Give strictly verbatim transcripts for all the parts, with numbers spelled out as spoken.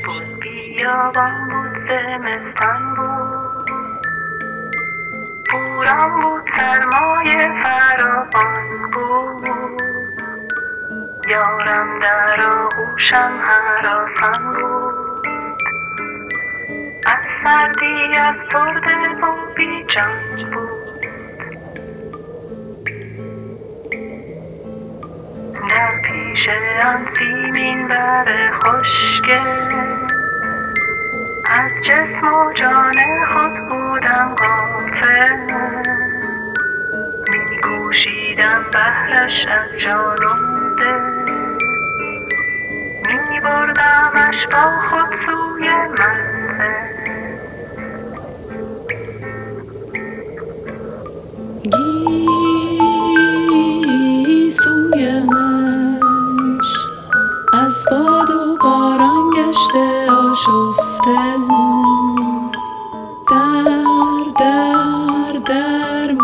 بود بیابان بود زمستان بود بوران بود سرمایه فراوان بود یارم در آغوشم هراسان بود از سردی از برده و بی جان بود در پیش آن سیمین بر خشکه از جسم و جان خود بودم غافل می کوشیدم بهرش از جان و دل می بردمش با خود سوی منزل گیسویش از باد و باران گشته آشفته در در در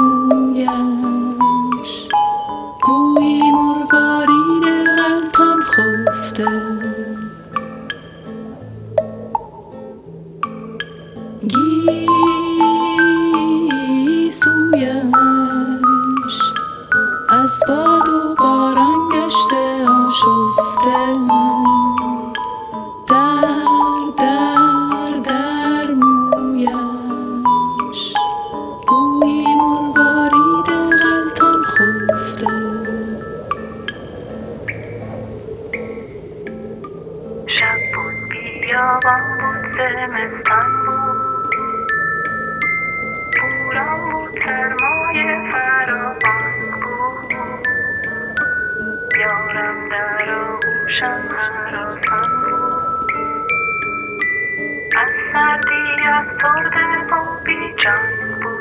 مویش گویی مروارید غلطان خفته گیسویش از باد و باران گشته آشفته در در در مویش گویی مروارید غلطان خفته شب بود بیابان بود زمستان بود بوران بود سرمایه فراوان بود یارم در آغوشم هراسان بود از سردی افسرده و بی جان بود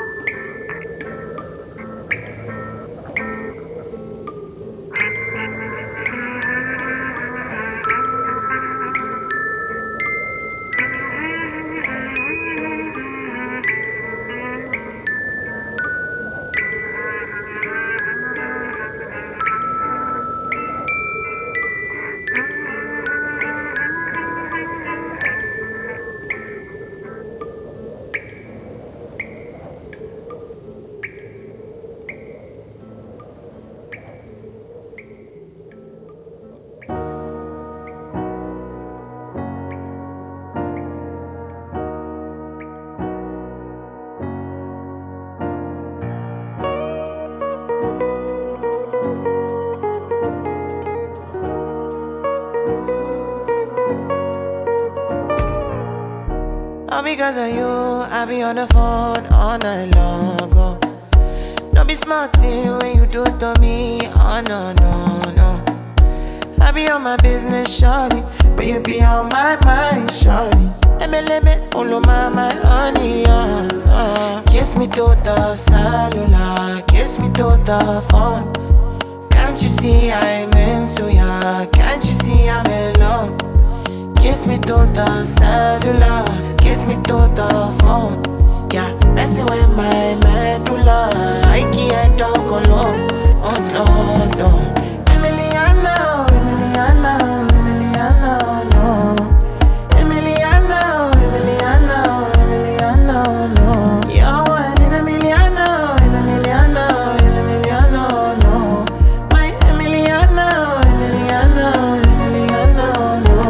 All because of you, I be on the phone all night long. Oh. Don't be smart when you do it to me. Oh no, no, no. I be on my business, shawty, but you be on my mind, shawty. Let me, let me, all of my, my honey, uh, uh. Kiss me to the cellular, kiss me to the phone. Can't you see I'm into ya? Can't you see I'm in love? Kiss me to the cellular, kiss me to the phone. Yeah, messing with my medulla. I can't talk alone. Oh no, no. Emiliano, Emiliano, Emiliano, no. Emiliano, Emiliano, Emiliano, no. You're one in a milliano, in a milliano, in a milliano, no. My Emiliano, Emiliano, Emiliano, no.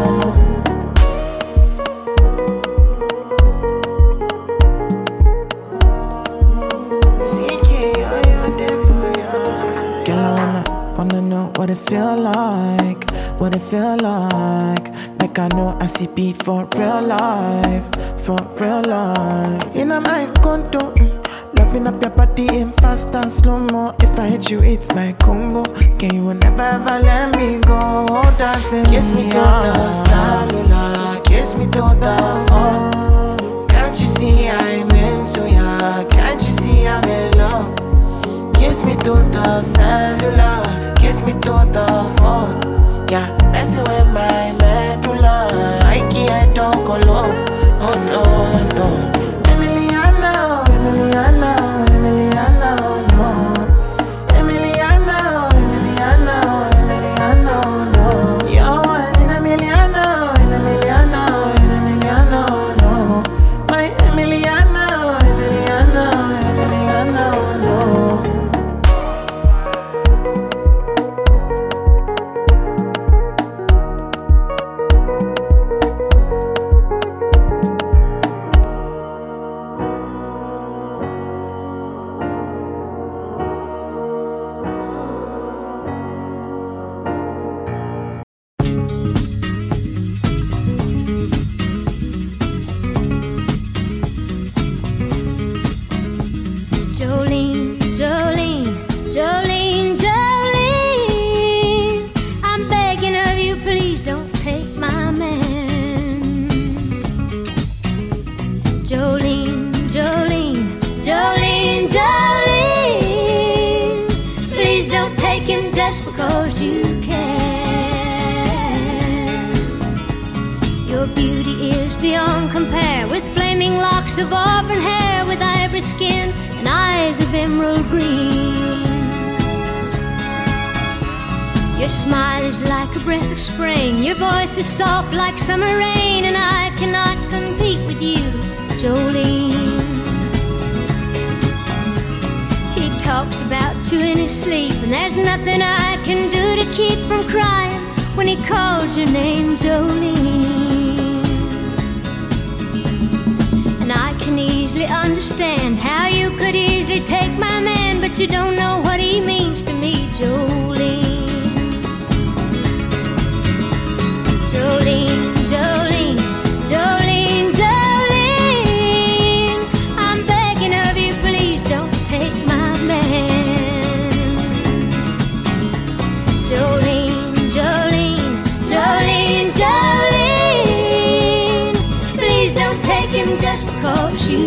Girl, I wanna, wanna know what it feel like, what it feel like. Like I know I see beat for real life, for real life. In my condo, mm, loving up your body in fast and slow-mo. If I hit you, it's my combo. Can you never ever let me go? Dancing kiss me to the cellular, kiss me to the phone. Can't you see I'm into ya? Can't you see I'm in love? Kiss me to the cellular, kiss me to the phone. Yeah, messing with my medulla. I can't talk alone. Oh no, no. Emiliano, Emiliano, Emiliano, no. Emiliano, Emiliano, Emiliano, no. You're one in a million, in a million, in a just because you can. Your beauty is beyond compare, with flaming locks of auburn hair, with ivory skin and eyes of emerald green. Your smile is like a breath of spring, your voice is soft like summer rain, and I cannot compete with you, Jolene. He talks about you in his sleep, and there's nothing I can do to keep from crying when he calls your name, Jolene. And I can easily understand how you could easily take my man, but you don't know what he means to me, Jolene. Jolene, Jolene, Jolene, Jolene, I'm begging of you, please don't take my man. Jolene, Jolene, Jolene, Jolene, please don't take him just because you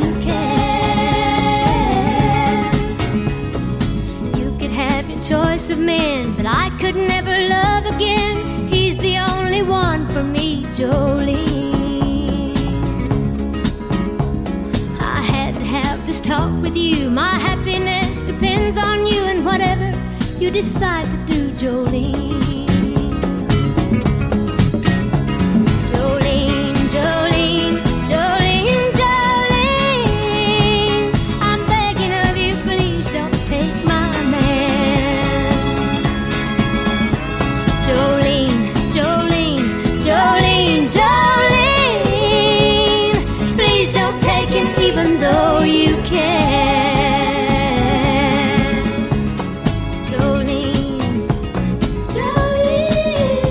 can. You could have your choice of men, but I could never love again. He's the only one for me, Jolene. I had to have this talk with you. My happiness depends on you, and whatever you decide to do, Jolene. Jolene, Jolene, Jolene, Jolene, I'm begging of you, please don't take my man. Jolene, Jolene, Jolene, Jolene, please don't take him even though you can. Jolene, Jolene.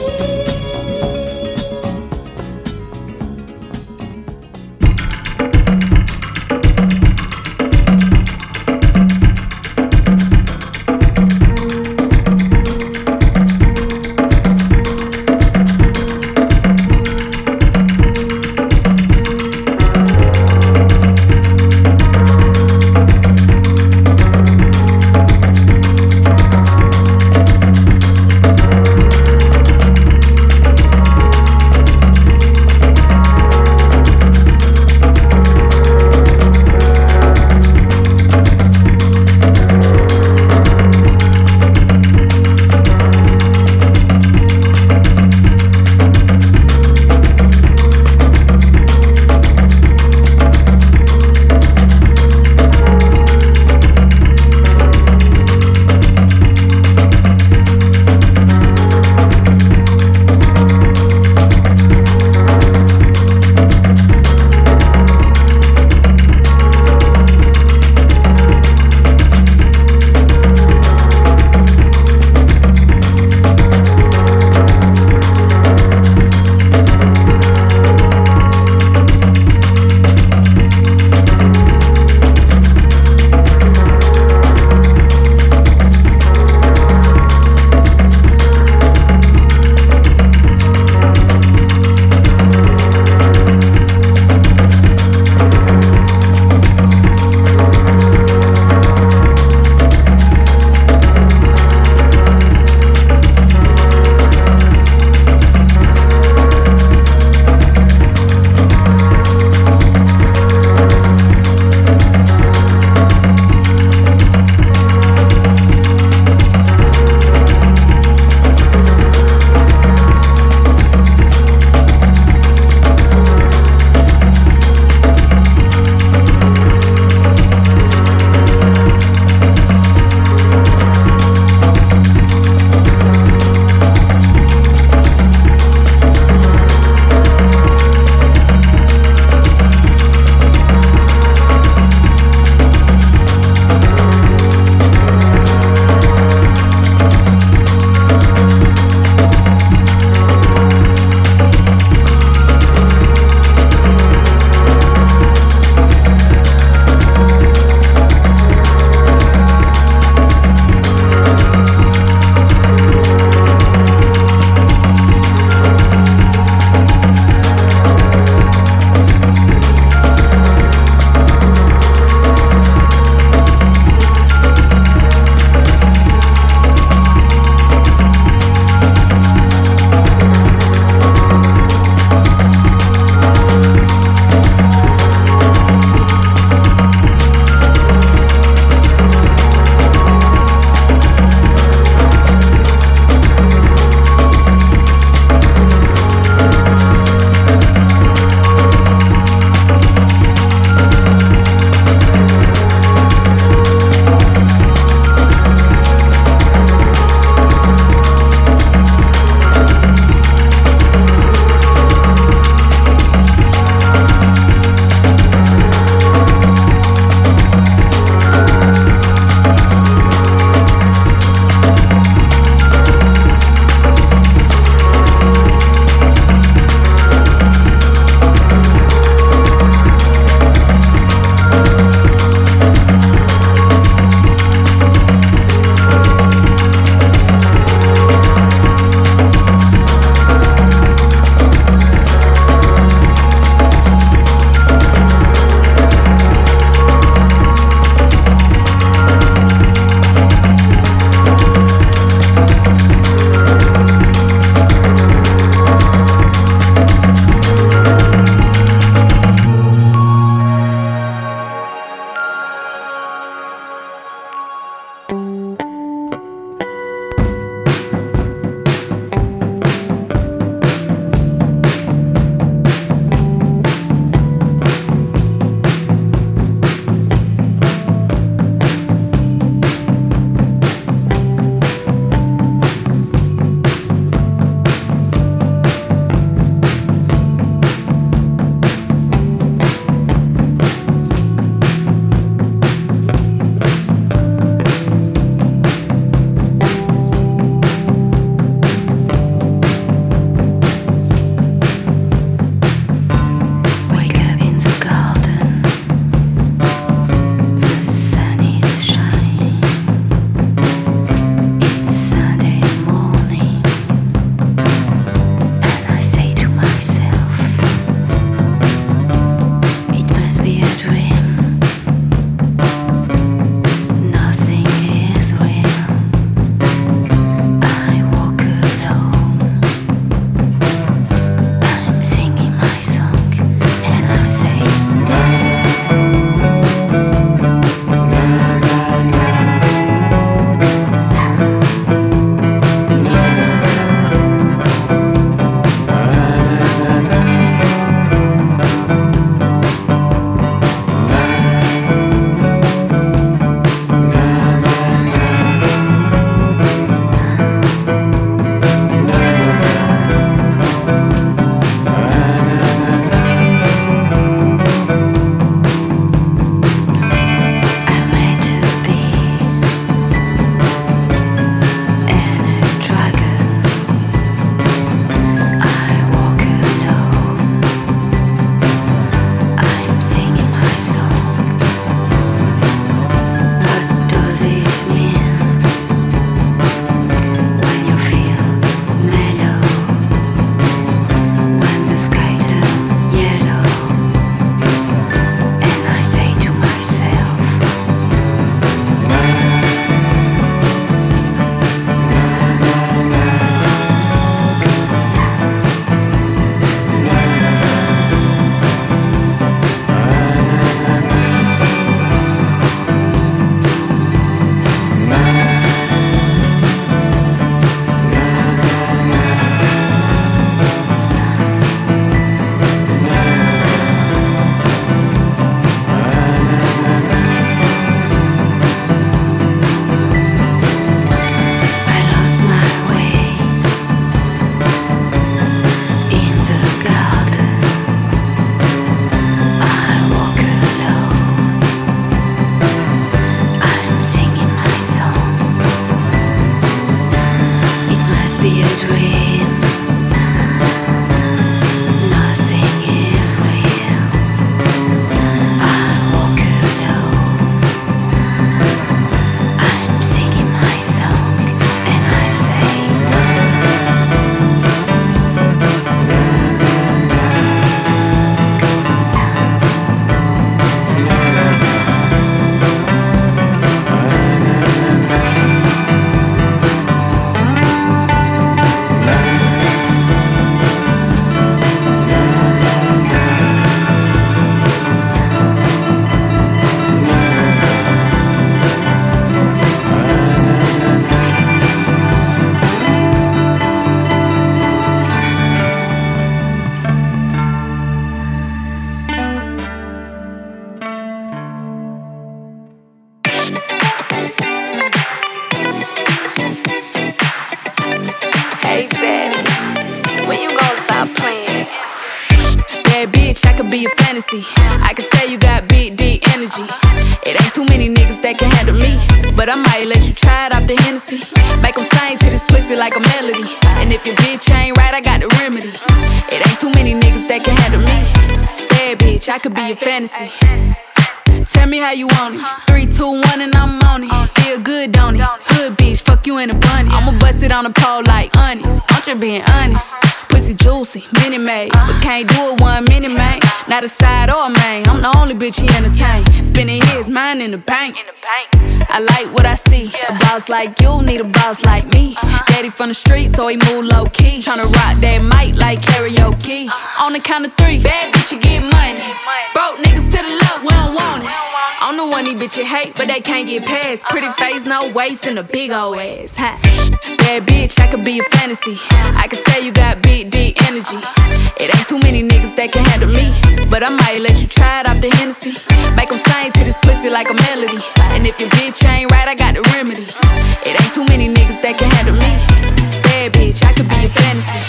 stop playing. Bad bitch, I could be a fantasy. I could tell you got big, deep energy. It ain't too many niggas that can handle me, but I might let you try it off the Hennessy. Make them sing to this pussy like a melody. And if your bitch ain't right, I got the remedy. It ain't too many niggas that can handle me. Bad bitch, I could be a fantasy. Tell me how you want it. Three, two, one, and I'm on it. Feel good, don't it? Hood bitch, fuck you in a bunny. I'ma bust it on the pole like honest. I'm just being honest. Pussy juicy, mini made, but can't do it one minute, man. Not a side or a main. I'm the only bitch he entertain. Spending his mind in the bank. I like what I see. A boss like you need a boss like me. Daddy from the street, so he move low key. Tryna rock that mic like karaoke. On the count of three, bad bitch, you get money. Broke niggas to the left, we don't want it. I'm the one these bitches hate, but they can't get past. Pretty face, no waist, and a big ol' ass. Ha. Bad bitch, I could be a fantasy. I could tell you got big, deep energy. It ain't too many niggas that can handle me, but I might let you try it off the Hennessy. Make them sing to this pussy like a melody. And if your bitch ain't right, I got the remedy. It ain't too many niggas that can handle me. Bad bitch, I could be a fantasy.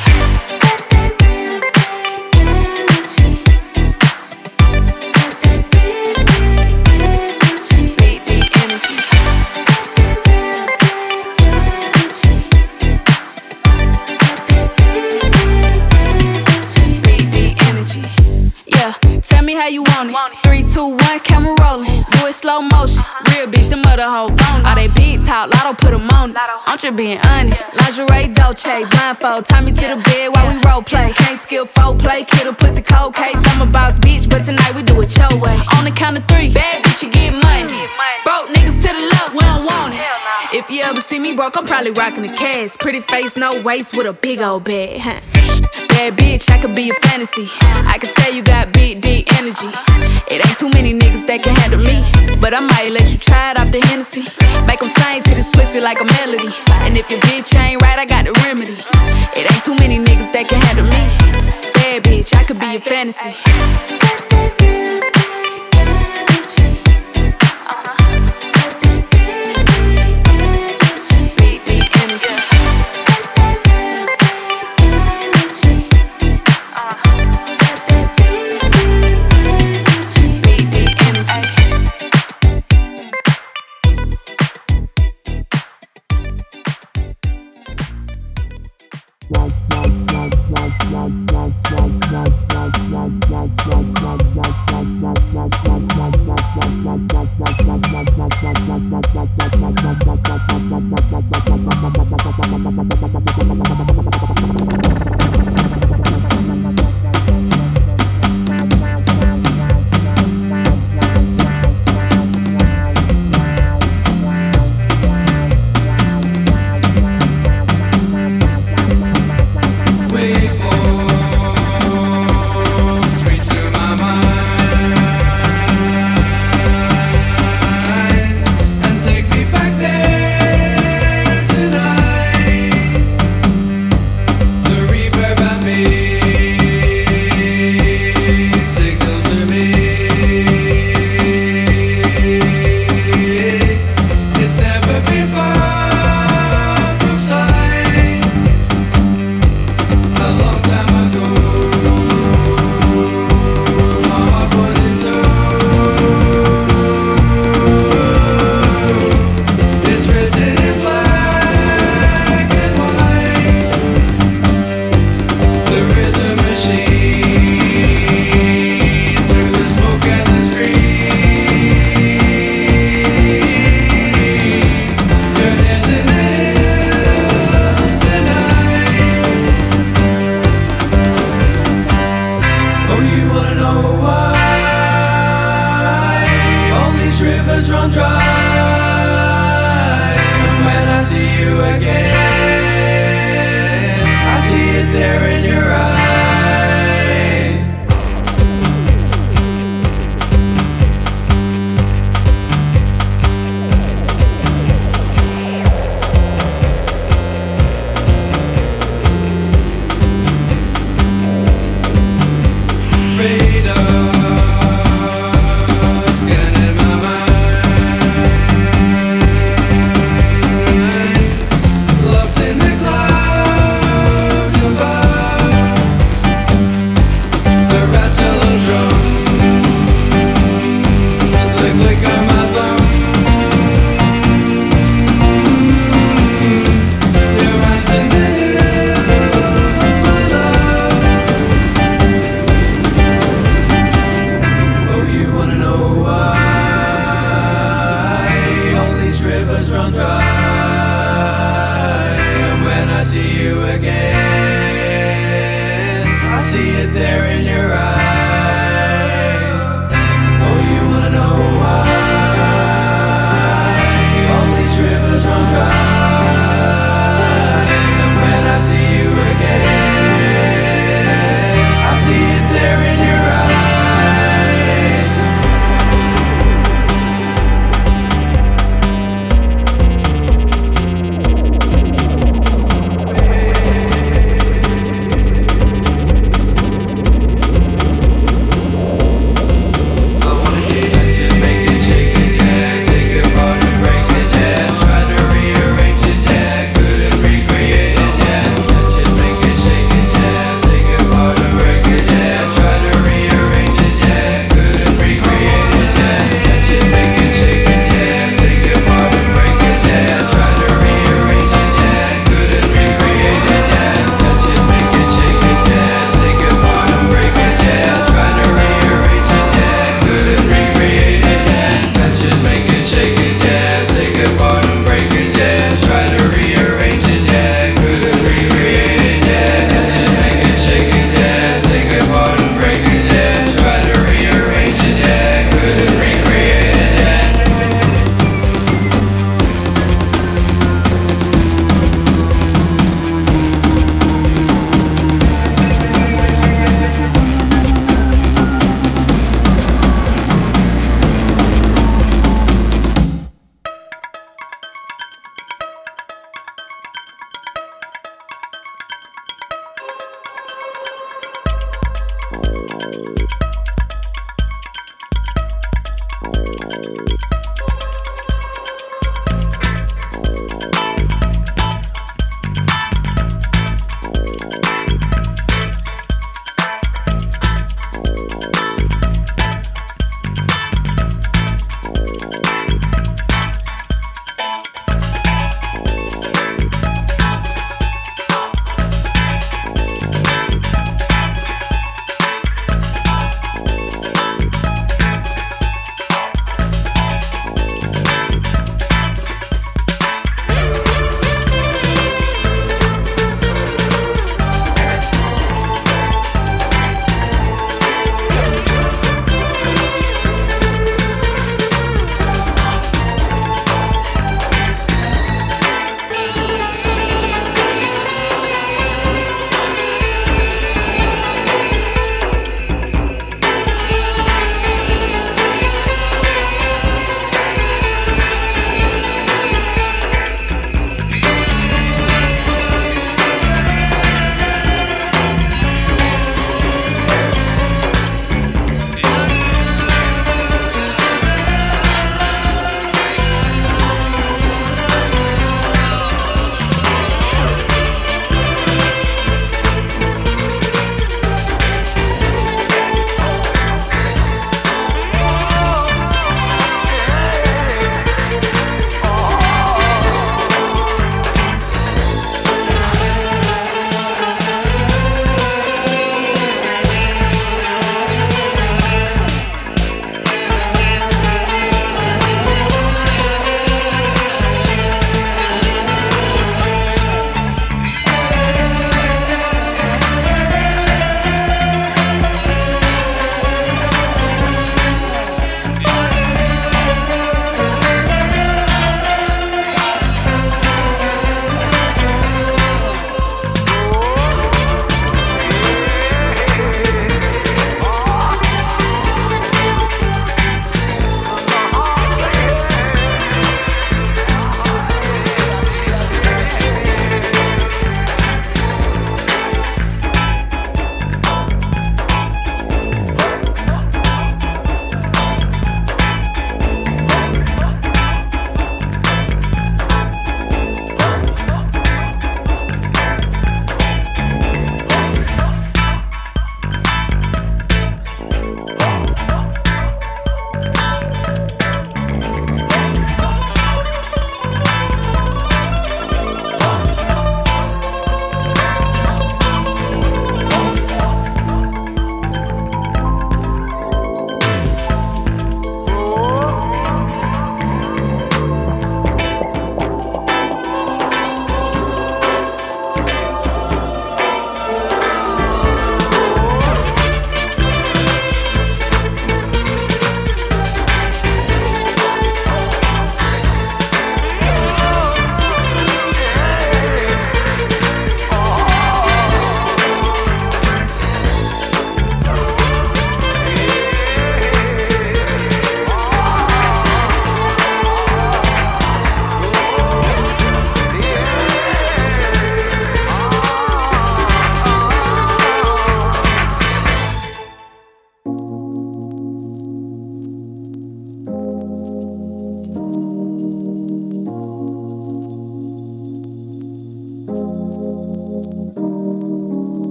Tell me how you want it. Three, two, one, camera rolling. Do it slow motion. Real bitch, the mother hoe bone. All they big talk, lotto put them on it. I'm just being honest. Lingerie, Dolce, blindfold. Tie me to the bed while we role play. Can't skill folk play, kid a pussy cold case. I'm a boss bitch, but tonight we do it your way. On the count of three, bad bitch, you get money. Broke niggas to the left, we don't want it. If you ever see me broke, I'm probably rocking the cash. Pretty face, no waist, with a big old bag. Huh. Bad bitch, I could be a fantasy. I could tell you got big, deep energy. It ain't too many niggas that can handle me, but I might let you try it off the Hennessy. Make them sing to this pussy like a melody. And if your bitch ain't right, I got the remedy. It ain't too many niggas that can handle me. Bad bitch, I could be a fantasy. Lost in the clouds above. it there in your eyes. Oh, you wanna know why all these rivers run dry? And when I see you again, I see it there in your eyes.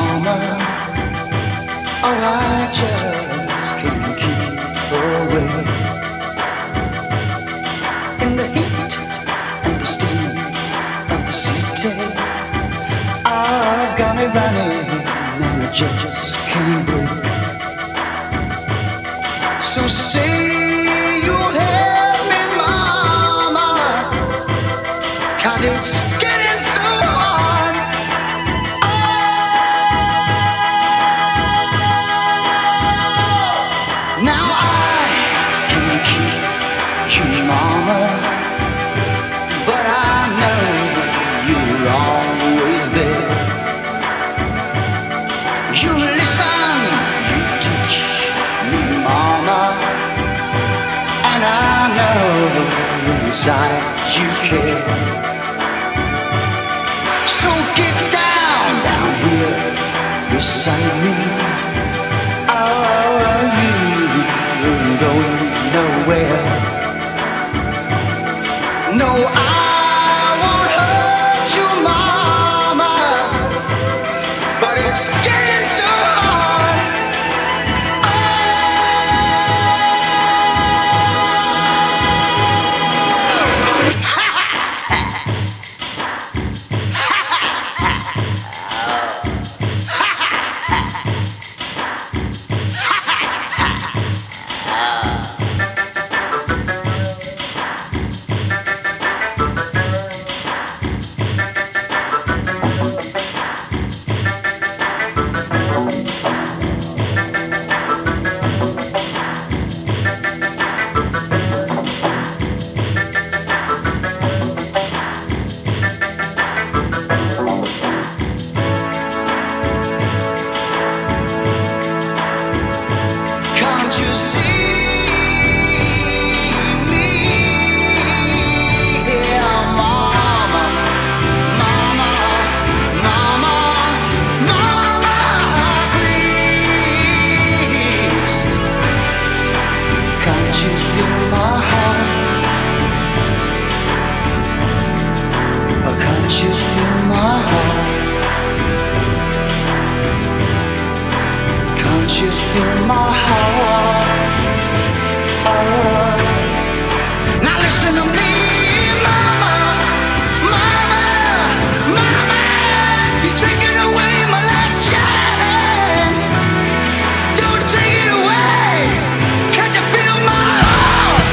mama. Oh, I just can't keep away. In the heat and the steam of the city, I's got me running and I just can't break. So say you'll help me, mama, 'cause it's getting so hard. Oh, now I can keep you, mama, but I know you're always there. You listen, you teach me, mama, and I know inside you care. So get down, down here beside me. Oh, you ain't going nowhere. No, I won't hurt you, mama, but it's getting so hard. Can't you see me here, mama, mama, mama, mama, please? Can't you feel my heart? Or can't you feel my heart? Can't you feel my heart? Oh. Now listen to me, mama, mama, mama. You're taking away my last chance. Don't take it away. Can't you feel my heart?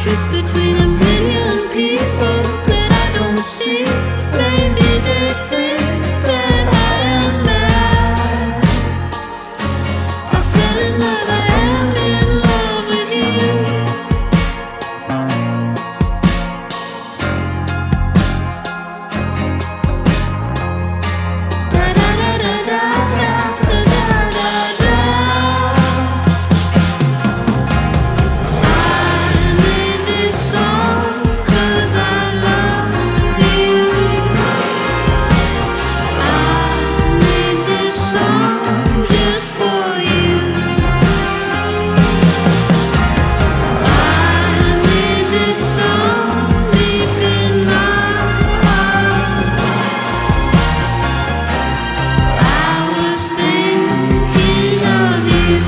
streets between a million people that I don't see. Maybe they think that I am mad. I fell in love, I am in love with you. Da da da da da da da da da. I made this song 'cause I love you. I made this song just for you. I made this song deep in my heart. I was thinking of you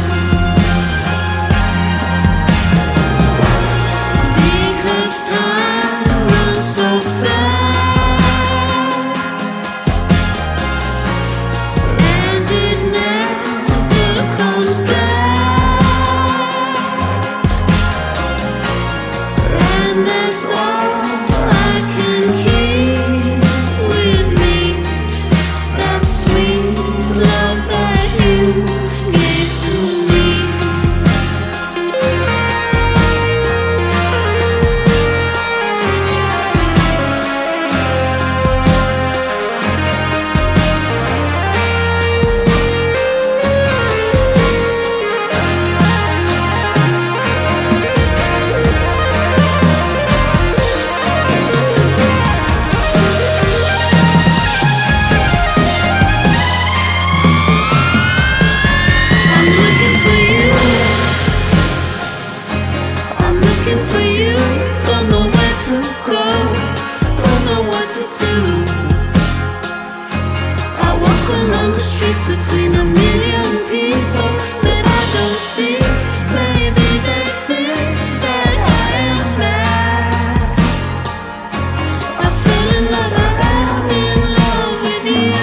because time runs so fast and it never comes back, and that's all I can keep with me. That sweet love that you gave to me. I'm looking for you. I'm looking for you. Don't know where to go. Don't know what to do. I walk along the streets between a million people that I don't see. Maybe they think that I am mad. I fell in love, I am in love with you.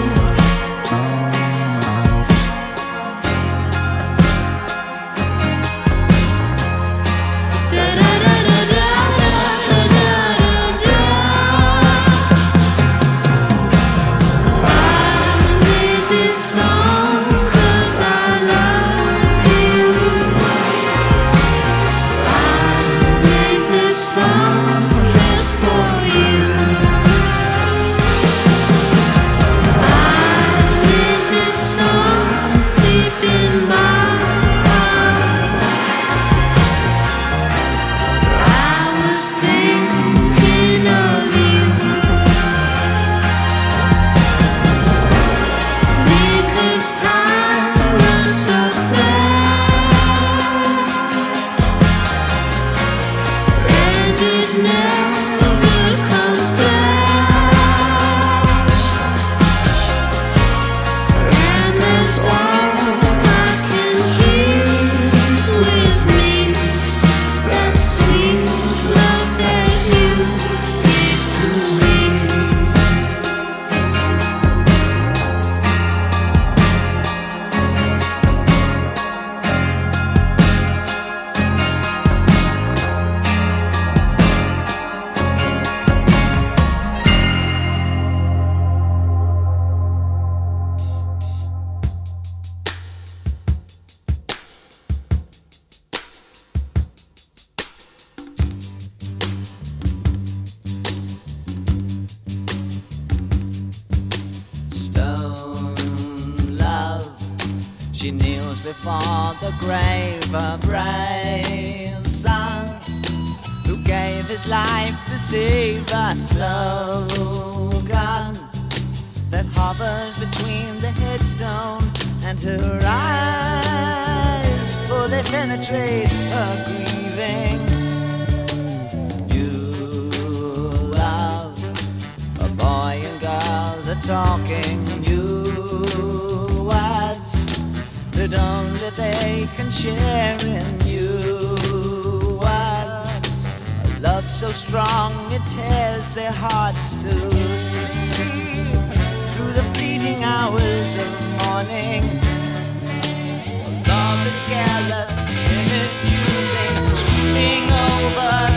Da da da da da da da da da. I made this song 'cause I love you. I made this song just for you. I made this song deep in my heart. I was thinking of you because time runs so fast and it never comes back, and that's all I can keep with me. That sweet love that you gave to me. Stone love, she kneels before the grave, a brave son who gave his life to save a slogan that hovers between the headstone and her eyes, for they penetrate her grieving. You love, a boy and girl, they're talking new words that only they can share in you. Words, a love so strong it tears their hearts to sleep through the fleeting hours of morning. Love is careless in its choosing, sweeping over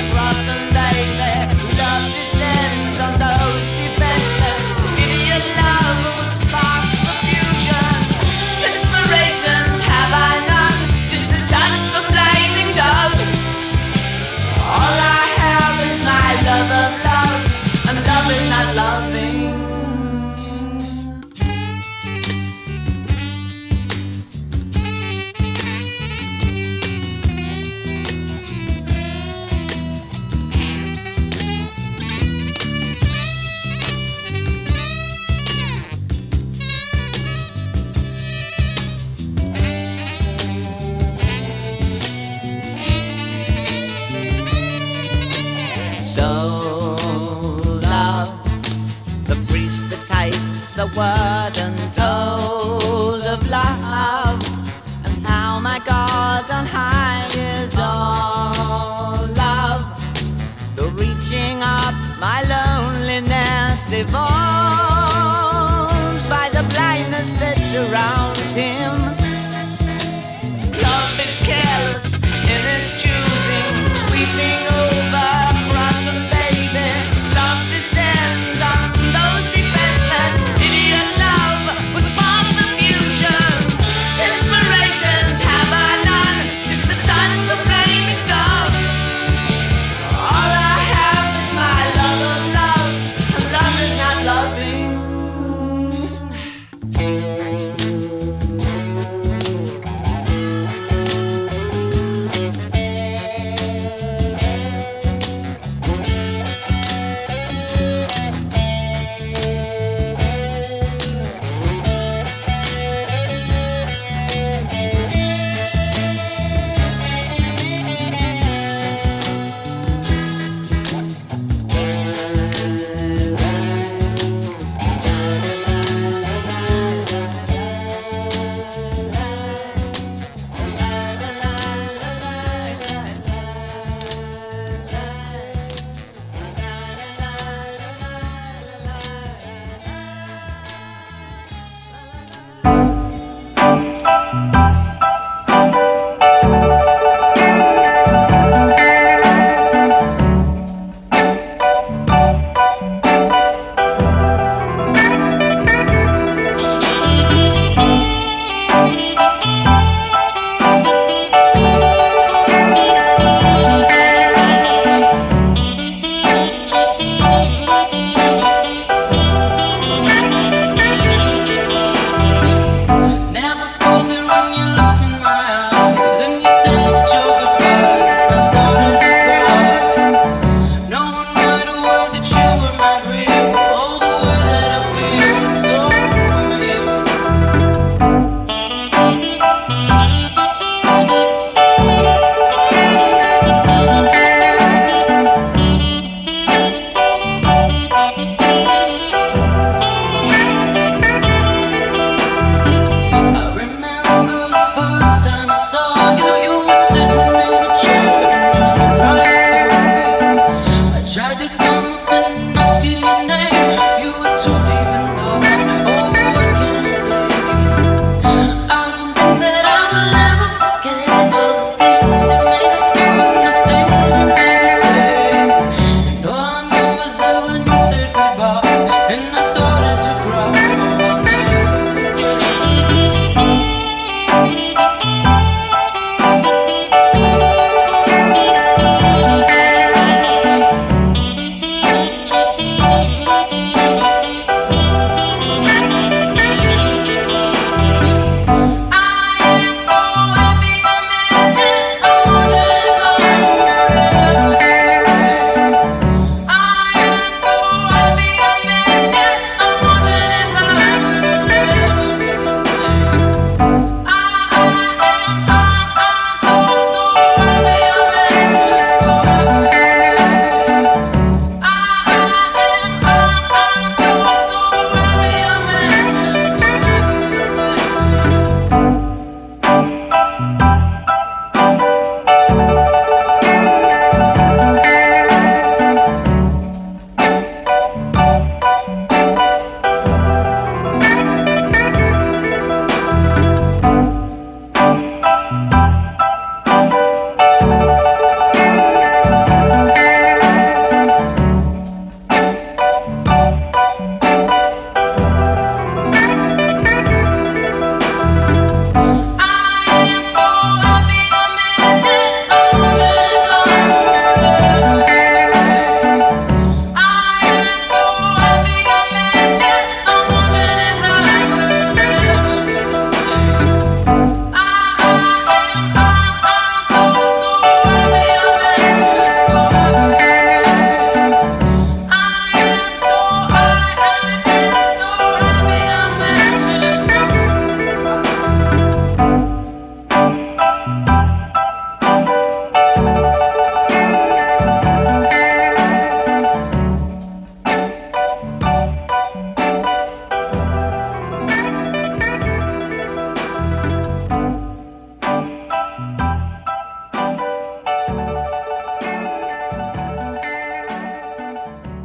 surrounds him. Love is careless in its choosing, sweeping over across a baby. Love descends on those defenseless. Idiot love was for the future. Inspirations have I none, just a touch of flaming dove. All I have is my love of love, and love is not loving.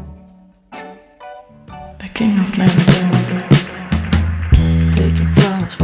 King of melody, taking flowers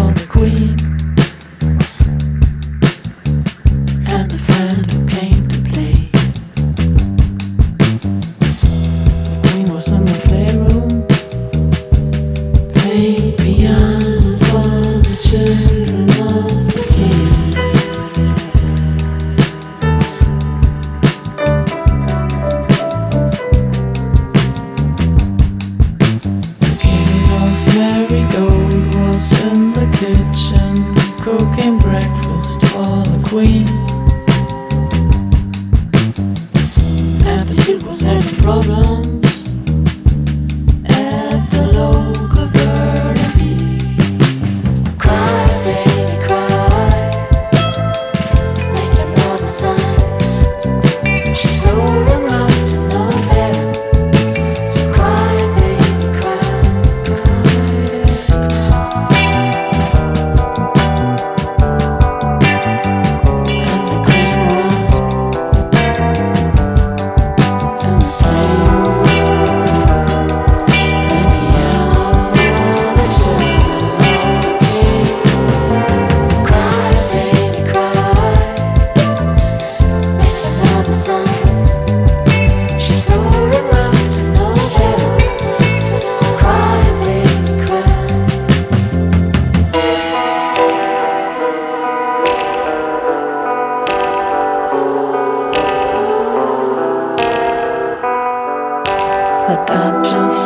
The doctor